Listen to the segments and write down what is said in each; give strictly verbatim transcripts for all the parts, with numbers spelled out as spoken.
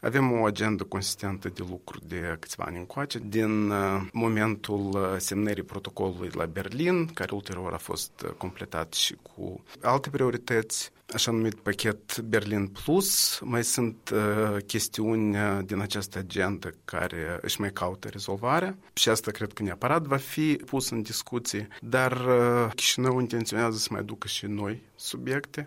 Avem o agendă consistentă de lucru de câțiva ani încoace, din momentul semnării protocolului la Berlin, care ulterior a fost completat și cu alte priorități, așa numit pachet Berlin Plus. Mai sunt uh, chestiuni din această agendă care își mai caută rezolvarea și asta cred că neapărat va fi pus în discuție, dar uh, Chișinău intenționează să mai ducă și noi subiecte.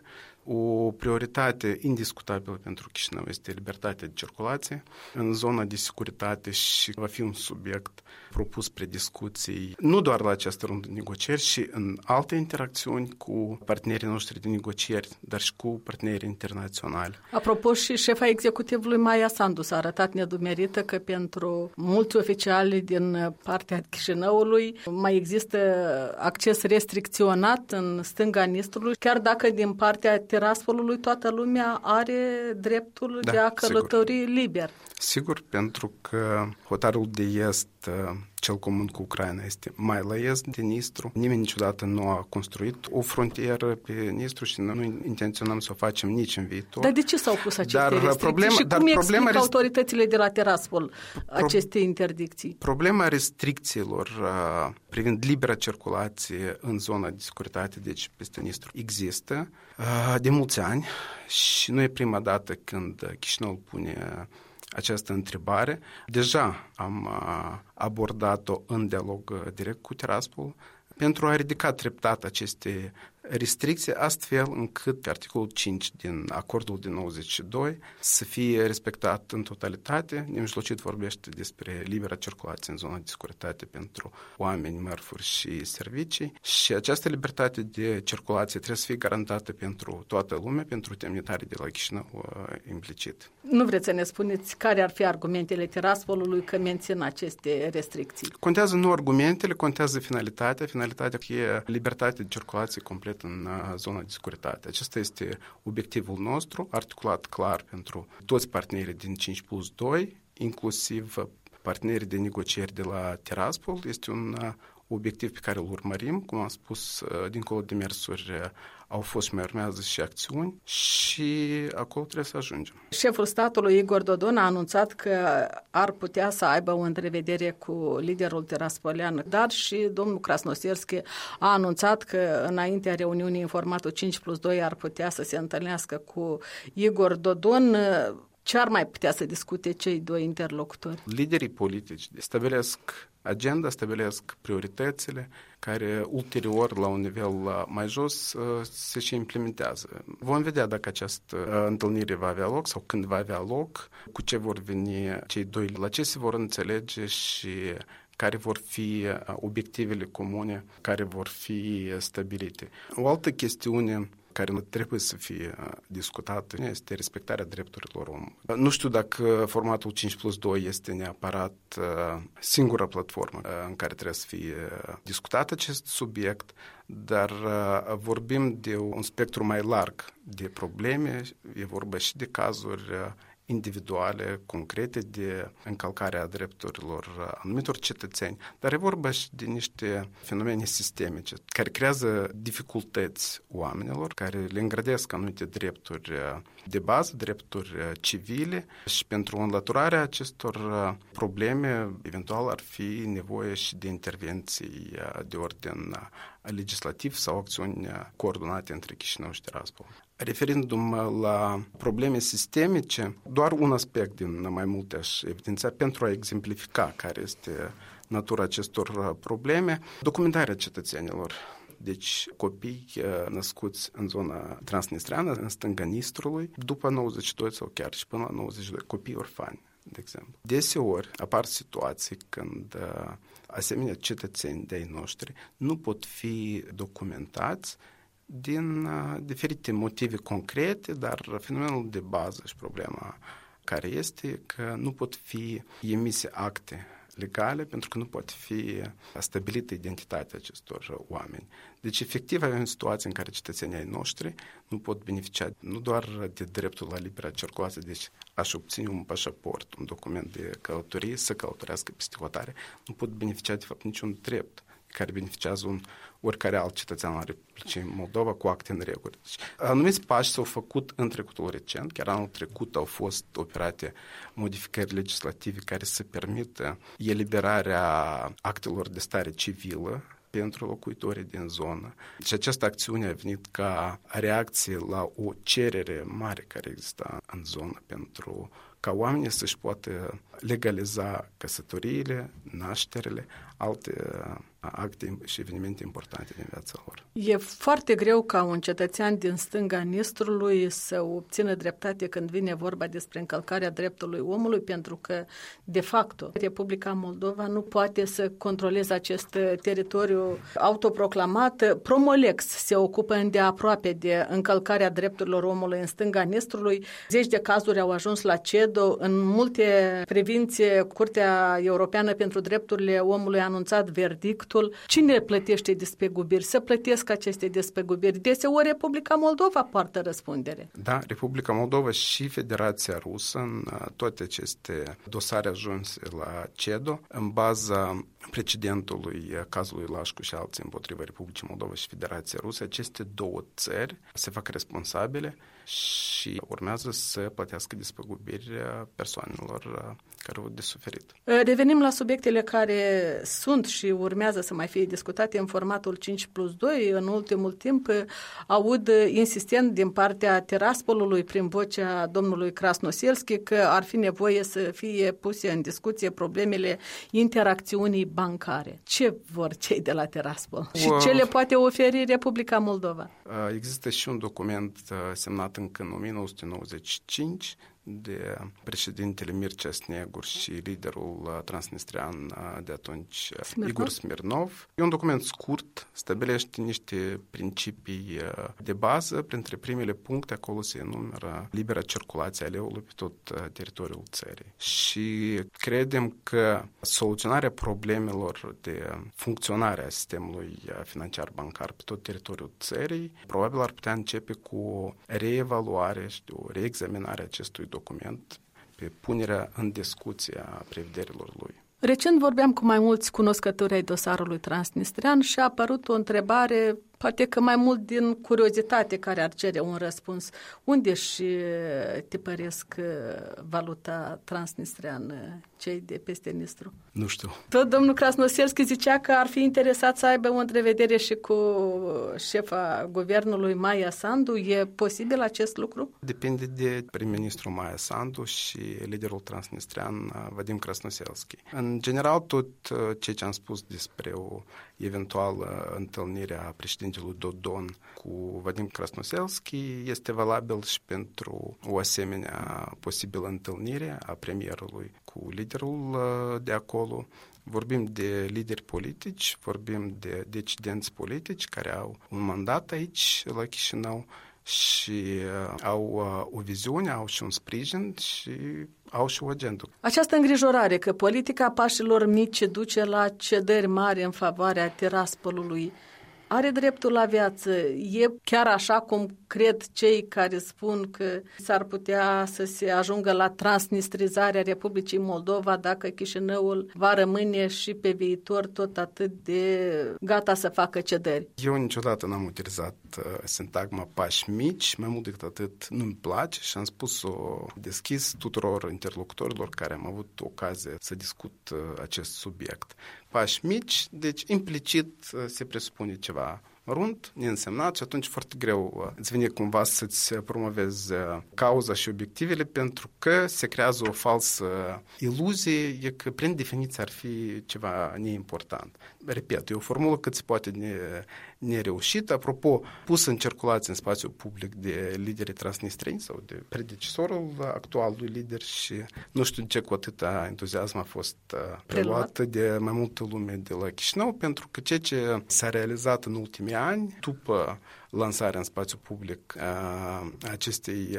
O prioritate indiscutabilă pentru Chișinău este libertatea de circulație în zona de securitate și va fi un subiect propus spre discuții nu doar la această rundă de negocieri, ci în alte interacțiuni cu partenerii noștri de negocieri, dar și cu partenerii internaționali. Apropo, și șefa executivului Maia Sandu s-a arătat nedumerită că pentru mulți oficiali din partea Chișinăului mai există acces restricționat în stânga Nistrului, chiar dacă din partea Tiraspolului toată lumea are dreptul da, de a călători sigur. liber. Sigur, pentru că hotarul de est, cel comun cu Ucraina, este mai la est de Nistru. Nimeni niciodată nu a construit o frontieră pe Nistru și nu intenționăm să o facem nici în viitor. Dar de ce s-au pus aceste dar restricții problema, și dar cum problema explică rest... autoritățile de la Tiraspol aceste interdicții? Problema restricțiilor uh, privind libera circulație în zona de securitate, deci peste Nistru, există uh, de mulți ani și nu e prima dată când Chișinăul pune această întrebare. Deja am abordat-o în dialog direct cu Tiraspol pentru a ridica treptat aceste restricții, astfel încât articolul cinci din acordul din nouăzeci și doi să fie respectat în totalitate. Nemijlocit vorbește despre libera circulație în zona de securitate pentru oameni, mărfuri și servicii și această libertate de circulație trebuie să fie garantată pentru toată lumea, pentru demnitarii de la Chișinău implicit. Nu vreți să ne spuneți care ar fi argumentele Tiraspolului că mențin aceste restricții? Contează nu argumentele, contează finalitatea. Finalitatea e libertatea de circulație complet în zona de securitate. Acesta este obiectivul nostru, articulat clar pentru toți partenerii din cinci plus doi, inclusiv partenerii de negocieri de la Tiraspol. Este un obiectiv pe care îl urmărim. Cum am spus, dincolo de mersuri au fost și mai urmează și acțiuni și acolo trebuie să ajungem. Șeful statului Igor Dodon a anunțat că ar putea să aibă o întrevedere cu liderul tiraspolian, dar și domnul Krasnoselski a anunțat că înaintea reuniunii în formatul cinci plus doi ar putea să se întâlnească cu Igor Dodon. Ce ar mai putea să discute cei doi interlocutori? Liderii politici stabilesc agenda, stabilesc prioritățile care ulterior, la un nivel mai jos, se și implementează. Vom vedea dacă această întâlnire va avea loc sau când va avea loc, cu ce vor veni cei doi, la ce se vor înțelege și care vor fi obiectivele comune care vor fi stabilite. O altă chestiune care nu trebuie să fie discutată este respectarea drepturilor omului. Nu știu dacă formatul cinci plus doi este neapărat singura platformă în care trebuie să fie discutat acest subiect, dar vorbim de un spectru mai larg de probleme, e vorba și de cazuri individuale, concrete de încălcarea drepturilor anumitor cetățeni, dar e vorba și de niște fenomene sistemice care creează dificultăți oamenilor, care le îngrădesc anumite drepturi de bază, drepturi civile și pentru înlăturarea acestor probleme, eventual ar fi nevoie și de intervenții de ordin legislativ sau acțiuni coordonate între Chișinău și Tiraspol. Referindu-mă la probleme sistemice, doar un aspect din mai multe aș evidenția pentru a exemplifica care este natura acestor probleme, documentarea cetățenilor. Deci copii născuți în zona transnistreană, în stânga Nistrului, după nouăzeci și doi sau chiar și până la nouăzeci și doi, copii orfani, de exemplu. Deseori apar situații când asemenea cetățeni de-ai noștri nu pot fi documentați din diferite motive concrete, dar fenomenul de bază și problema care este că nu pot fi emise acte legale pentru că nu poate fi stabilită identitatea acestor oameni. Deci, efectiv, avem situații în care cetățenii ai noștri nu pot beneficia nu doar de dreptul la libera circulație, deci aș obține un pașaport, un document de călătorie, să călătorească peste hotare, nu pot beneficia, de fapt, niciun drept care beneficiază un oricare alt cetățean al Republicii Moldova cu acte în regulă. Deci, anumiți pași s-au făcut în trecutul recent, chiar anul trecut au fost operate modificări legislative care să permită eliberarea actelor de stare civilă pentru locuitorii din zonă. Și această acțiune a venit ca reacție la o cerere mare care exista în zonă pentru ca oamenii să-și poată legaliza căsătoriile, nașterile, alte acte și evenimente importante din viața lor. E foarte greu ca un cetățean din stânga Nistrului să obțină dreptate când vine vorba despre încălcarea dreptului omului, pentru că, de facto, Republica Moldova nu poate să controleze acest teritoriu autoproclamat. Promolex se ocupă îndeaproape de încălcarea drepturilor omului în stânga Nistrului. Zeci de cazuri au ajuns la CEDO. În multe privințe, Curtea Europeană pentru Drepturile Omului a anunțat verdictul. Cine plătește despăgubiri? Să plătesc aceste despăgubiri. Deseori Republica Moldova poartă răspundere. Da, Republica Moldova și Federația Rusă în toate aceste dosare ajunse la CEDO în baza precedentului cazului Lașcu și alții împotriva Republicii Moldova și Federația Rusă. Aceste două țări se fac responsabile și urmează să plătească despăgubiri persoanelor care au de suferit. Revenim la subiectele care sunt și urmează să mai fie discutate în formatul cinci plus doi. În ultimul timp aud insistent din partea Tiraspolului prin vocea domnului Krasnoselski că ar fi nevoie să fie puse în discuție problemele interacțiunii bancare. Ce vor cei de la Tiraspol? Și ce le poate oferi Republica Moldova? Există și un document semnat încă în o mie nouă sute nouăzeci și cinci de președintele Mircea Snegur și liderul transnistrian de atunci, Smirnov. Igor Smirnov. E un document scurt, stabilește niște principii de bază. Printre primele puncte acolo se enumeră libera circulație a leului pe tot teritoriul țării. Și credem că soluționarea problemelor de funcționare a sistemului financiar bancar pe tot teritoriul țării probabil ar putea începe cu o reevaluare și o reexaminare a acestui document pe punerea în discuție a prevederilor lui. Recent vorbeam cu mai mulți cunoscători ai dosarului transnistrian și a apărut o întrebare, poate că mai mult din curiozitate, care ar cere un răspuns. Unde își tipăresc valuta transnistriană cei de peste Nistru? Nu știu. Tot domnul Krasnoselski zicea că ar fi interesat să aibă o întrevedere și cu șefa guvernului Maia Sandu. E posibil acest lucru? Depinde de prim-ministru Maia Sandu și liderul transnistrian Vadim Krasnoselski. În general, tot ceea ce am spus despre o eventuală întâlnire a președintelui Dodon cu Vadim Krasnoselski este valabil și pentru o asemenea posibilă întâlnire a premierului cu liderul de acolo. Vorbim de lideri politici, vorbim de decidenți politici care au un mandat aici la Chișinău și au o viziune, au și un sprijin și au și o agendă. Această îngrijorare că politica pașilor mici duce la cedări mari în favoarea Tiraspolului are dreptul la viață? E chiar așa cum cred cei care spun că s-ar putea să se ajungă la transnistrizarea Republicii Moldova dacă Chișinăul va rămâne și pe viitor tot atât de gata să facă cedări? Eu niciodată n-am utilizat uh, sintagma pași mici, mai mult decât atât nu-mi place și am spus-o deschis tuturor interlocutorilor care am avut ocazie să discut uh, acest subiect. Pași mici, deci implicit uh, se presupune ceva mărunt, neînsemnat și atunci foarte greu îți vine cumva să-ți promovezi cauza și obiectivele pentru că se creează o falsă iluzie e că prin definiție ar fi ceva neimportant. Repet, e o formulă cât se poate nereușită. Apropo, pusă în circulație în spațiu public de liderii transnistreni sau de predecesorul actualului lider și nu știu de ce cu atâta entuziasm a fost preluată de mai multă lume de la Chișinău, pentru că ceea ce s-a realizat în ultimii ani, după lansarea în spațiu public a acestei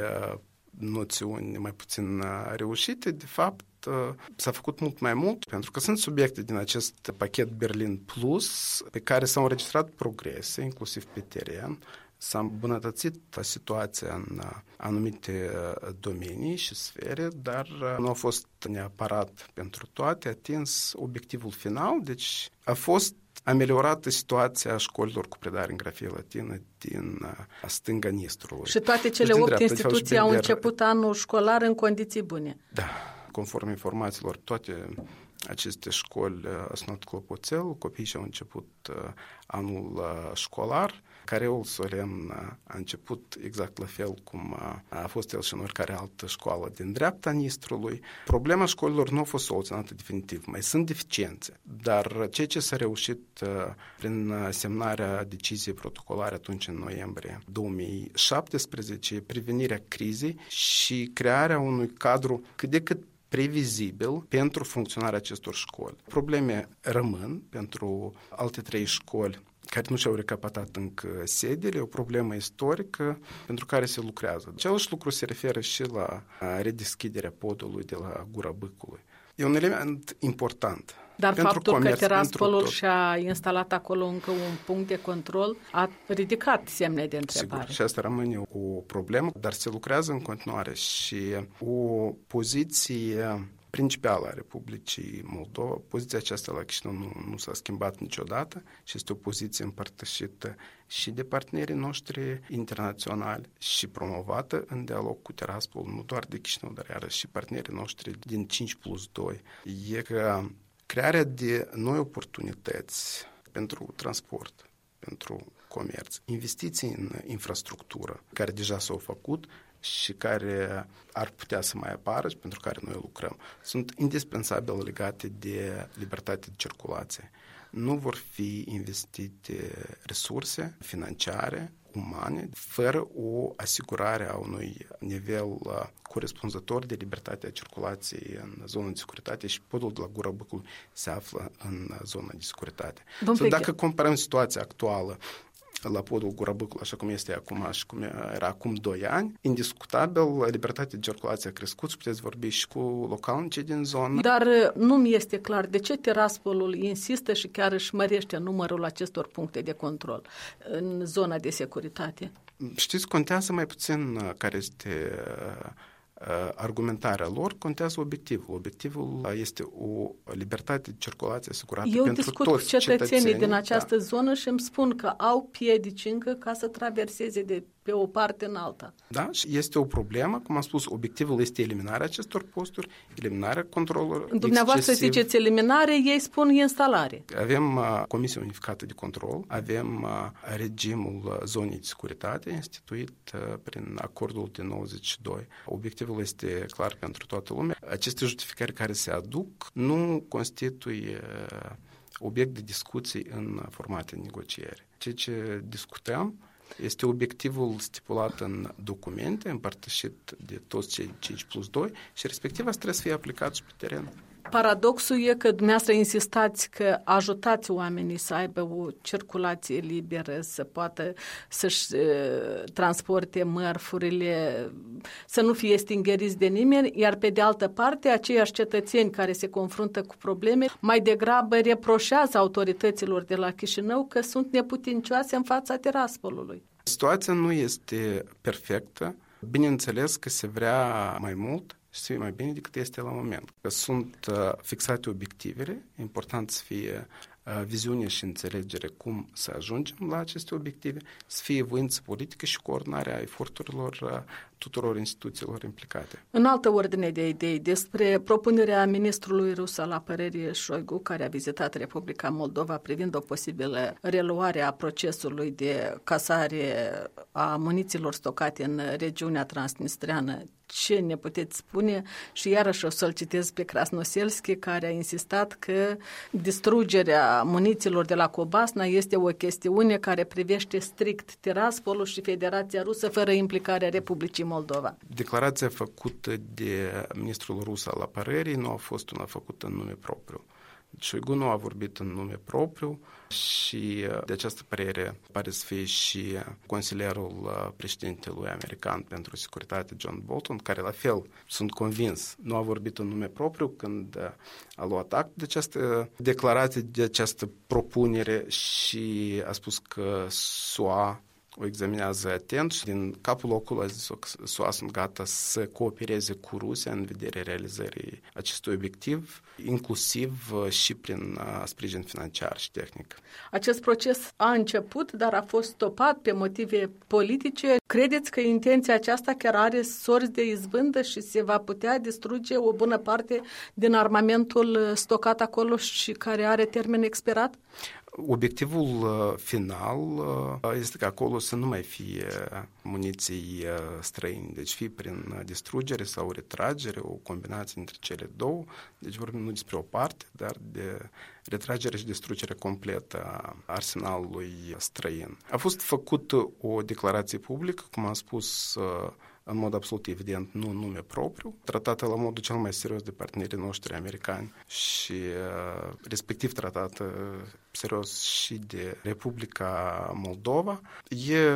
noțiuni mai puțin reușite, de fapt, s-a făcut mult mai mult, pentru că sunt subiecte din acest pachet Berlin Plus pe care s-au înregistrat progrese, inclusiv pe teren. S-a îmbunătățit situația în anumite domenii și sfere, dar nu a fost neapărat pentru toate atins obiectivul final, deci a fost ameliorată situația școlilor cu predare în grafie latină din stânga Nistrului. Și toate cele deci, opt dreapta, instituții au început anul școlar în condiții bune. Da, conform informațiilor, toate aceste școli sunt luat clopoțel, copiii și-au început anul școlar. Careul solemn a început exact la fel cum a fost el și în oricare altă școală din dreapta Nistrului. Problema școlilor nu a fost soluționată definitiv, mai sunt deficiențe, dar ceea ce s-a reușit prin semnarea deciziei protocolare atunci în noiembrie două mii șaptesprezece, prevenirea crizei și crearea unui cadru cât de cât previzibil pentru funcționarea acestor școli. Probleme rămân pentru alte trei școli care nu și-au recapatat încă sediile, o problemă istorică pentru care se lucrează. Același lucru se referă și la redeschiderea podului de la Gura Bâcului. E un element important. Dar pentru faptul comerț, că Tiraspolul pentru și-a instalat acolo încă un punct de control a ridicat semne de întrebare. Sigur, și asta rămâne o problemă, dar se lucrează în continuare și o poziție principală a Republicii Moldova. Poziția aceasta la Chișinău nu, nu s-a schimbat niciodată și este o poziție împărtășită și de partenerii noștri internaționali și promovată în dialog cu Tiraspol, nu doar de Chișinău, dar iarăși și partenerii noștri din cinci plus doi. E că crearea de noi oportunități pentru transport, pentru comerț, investiții în infrastructură, care deja s-au făcut și care ar putea să mai apară și pentru care noi lucrăm, sunt indispensabile legate de libertate de circulație. Nu vor fi investite resurse financiare, umane, fără o asigurare a unui nivel corespunzător de libertatea circulației în zona de securitate și podul de la Gura Bâcului se află în zona de securitate. So, dacă comparăm situația actuală la podul Gura Bâcului, așa cum este acum și cum era acum doi ani, indiscutabil, libertatea de circulație a crescut și puteți vorbi și cu localnicii din zonă. Dar nu mi este clar de ce Tiraspolul insistă și chiar își mărește numărul acestor puncte de control în zona de securitate. Știți, contează mai puțin care este argumentarea lor, contează obiectivul. Obiectivul este o libertate de circulație asigurată Eu pentru discut toți cu cetățenii, cetățenii din această da. zonă și îmi spun că au piedici încă ca să traverseze de pe o parte în alta. Da, și este o problemă, cum am spus, obiectivul este eliminarea acestor posturi, eliminarea controlului Dumneavoastră excesiv. Ziceți eliminare, ei spun instalare. Avem uh, Comisia Unificată de Control, avem uh, regimul zonei de securitate instituit uh, prin acordul din nouăzeci și doi. Obiectivul este clar pentru toată lumea. Aceste justificări care se aduc nu constituie uh, obiect de discuții în formate de negociere. Ceea ce discutăm este obiectivul stipulat în documente, împărtășit de toți cei cinci plus doi și respectiv asta trebuie să fie aplicat și pe teren. Paradoxul e că dumneavoastră insistați că ajutați oamenii să aibă o circulație liberă, să poată să-și uh, transporte mărfurile, să nu fie stingheriți de nimeni, iar pe de altă parte, aceiași cetățeni care se confruntă cu probleme mai degrabă reproșează autorităților de la Chișinău că sunt neputincioase în fața Tiraspolului. Situația nu este perfectă. Bineînțeles că se vrea mai mult și să fie mai bine decât este la moment. Că sunt uh, fixate obiectivele, important să fie uh, viziune și înțelegere cum să ajungem la aceste obiective, să fie voință politică și coordonarea eforturilor uh, tuturor instituțiilor implicate. În altă ordine de idei, despre propunerea ministrului rus al apărării Șoigu, care a vizitat Republica Moldova privind o posibilă reluare a procesului de casare a munițiilor stocate în regiunea transnistreană. Ce ne puteți spune? Și iarăși o să-l citez pe Krasnoselski, care a insistat că distrugerea munițiilor de la Cobasna este o chestiune care privește strict Tiraspolul și Federația Rusă, fără implicarea Republicii Moldova. Declarația făcută de ministrul rus al apărării nu a fost una făcută în nume propriu. Șoigu nu a vorbit în nume propriu și de această părere pare să fie și consilierul președintelui american pentru securitate John Bolton, care la fel, sunt convins, nu a vorbit în nume propriu când a luat act de această declarație, de această propunere și a spus că S U A o examinează atent și din capul locului a zis că S U A sunt gata să coopereze cu Rusia în vederea realizării acestui obiectiv, inclusiv și prin sprijin financiar și tehnic. Acest proces a început, dar a fost stopat pe motive politice. Credeți că intenția aceasta chiar are sorți de izbândă și se va putea distruge o bună parte din armamentul stocat acolo și care are termen expirat? Obiectivul final este ca acolo să nu mai fie muniții străini, deci fie prin distrugere sau retragere, o combinație între cele două. Deci vorbim nu despre o parte, dar de retragere și distrugere completă a arsenalului străin. A fost făcută o declarație publică, cum am spus, în mod absolut evident, nu în nume propriu, tratată la modul cel mai serios de partenerii noștri americani și respectiv tratată serios și de Republica Moldova. E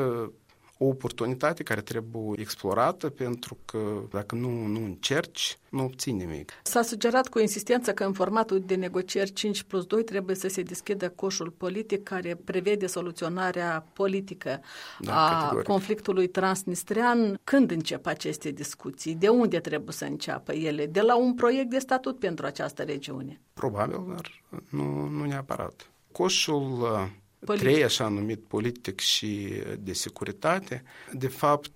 o oportunitate care trebuie explorată, pentru că dacă nu, nu încerci, nu obții nimic. S-a sugerat cu insistență că în formatul de negocieri cinci plus doi trebuie să se deschidă coșul politic care prevede soluționarea politică da, a categoric. conflictului transnistrean. Când încep aceste discuții? De unde trebuie să înceapă ele? De la un proiect de statut pentru această regiune? Probabil, dar nu, nu neapărat. Coșul Politic. Trei, așa numit politic și de securitate, de fapt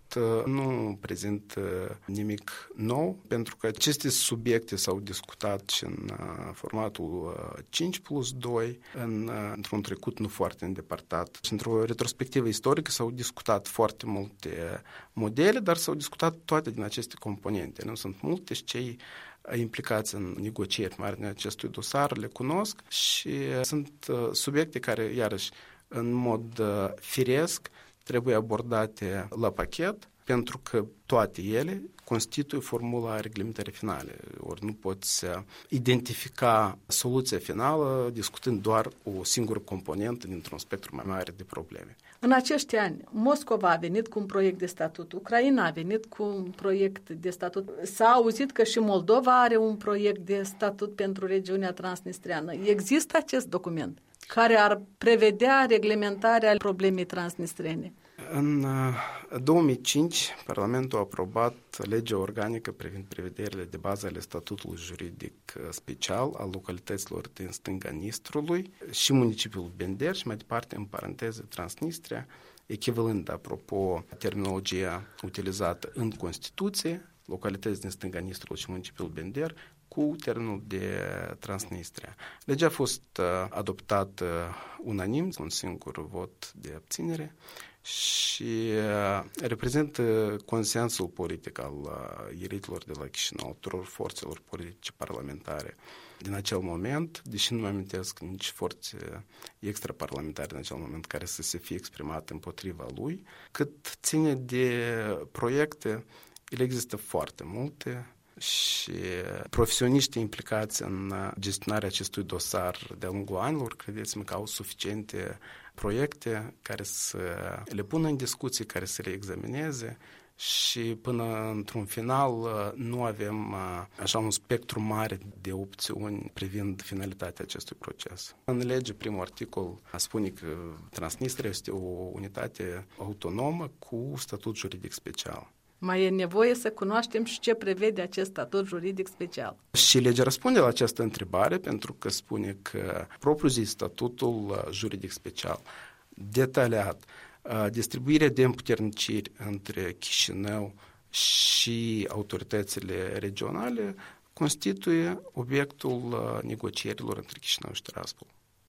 nu prezintă nimic nou, pentru că aceste subiecte s-au discutat și în formatul cinci plus doi, în, într-un trecut nu foarte îndepărtat. Și într-o retrospectivă istorică s-au discutat foarte multe modele, dar s-au discutat toate din aceste componente. Nu sunt multe și cei implicați în negocieri mari în acestui dosar le cunosc și sunt subiecte care, iarăși, în mod firesc, trebuie abordate la pachet, pentru că toate ele constituie formula reglementării finale. Ori nu poți identifica soluția finală discutând doar o singură componentă dintr-un spectru mai mare de probleme. În acești ani, Moscova a venit cu un proiect de statut, Ucraina a venit cu un proiect de statut. S-a auzit că și Moldova are un proiect de statut pentru regiunea transnistreană. Există acest document care ar prevedea reglementarea problemei transnistrene? În două mii cinci, Parlamentul a aprobat legea organică privind prevederile de bază ale statutului juridic special al localităților din stânga Nistrului și municipiul Bender și mai departe, în paranteză, Transnistria, echivalent, apropo, terminologia utilizată în Constituție, localități din stânga Nistrului și municipiul Bender, cu termenul de Transnistria. Legea a fost adoptată unanim, cu un singur vot de abținere, și reprezintă consensul politic al ieritelor de la Chișinău, tuturor forțelor politice parlamentare din acel moment, deși nu mă amintesc nici forțe extraparlamentare în acel moment care să se fie exprimat împotriva lui. Cât ține de proiecte, ele există foarte multe și profesioniștii implicați în gestionarea acestui dosar de-a lungul anilor, credeți-mă că au suficiente proiecte care să le pună în discuții, care să le examineze și până într-un final nu avem așa un spectru mare de opțiuni privind finalitatea acestui proces. În lege, primul articol spune că Transnistria este o unitate autonomă cu statut juridic special. Mai e nevoie să cunoaștem și ce prevede acest statut juridic special. Și legea răspunde la această întrebare pentru că spune că propriu-zis statutul juridic special detaliat distribuirea de împuterniciri între Chișinău și autoritățile regionale constituie obiectul negocierilor între Chișinău și Tiraspol.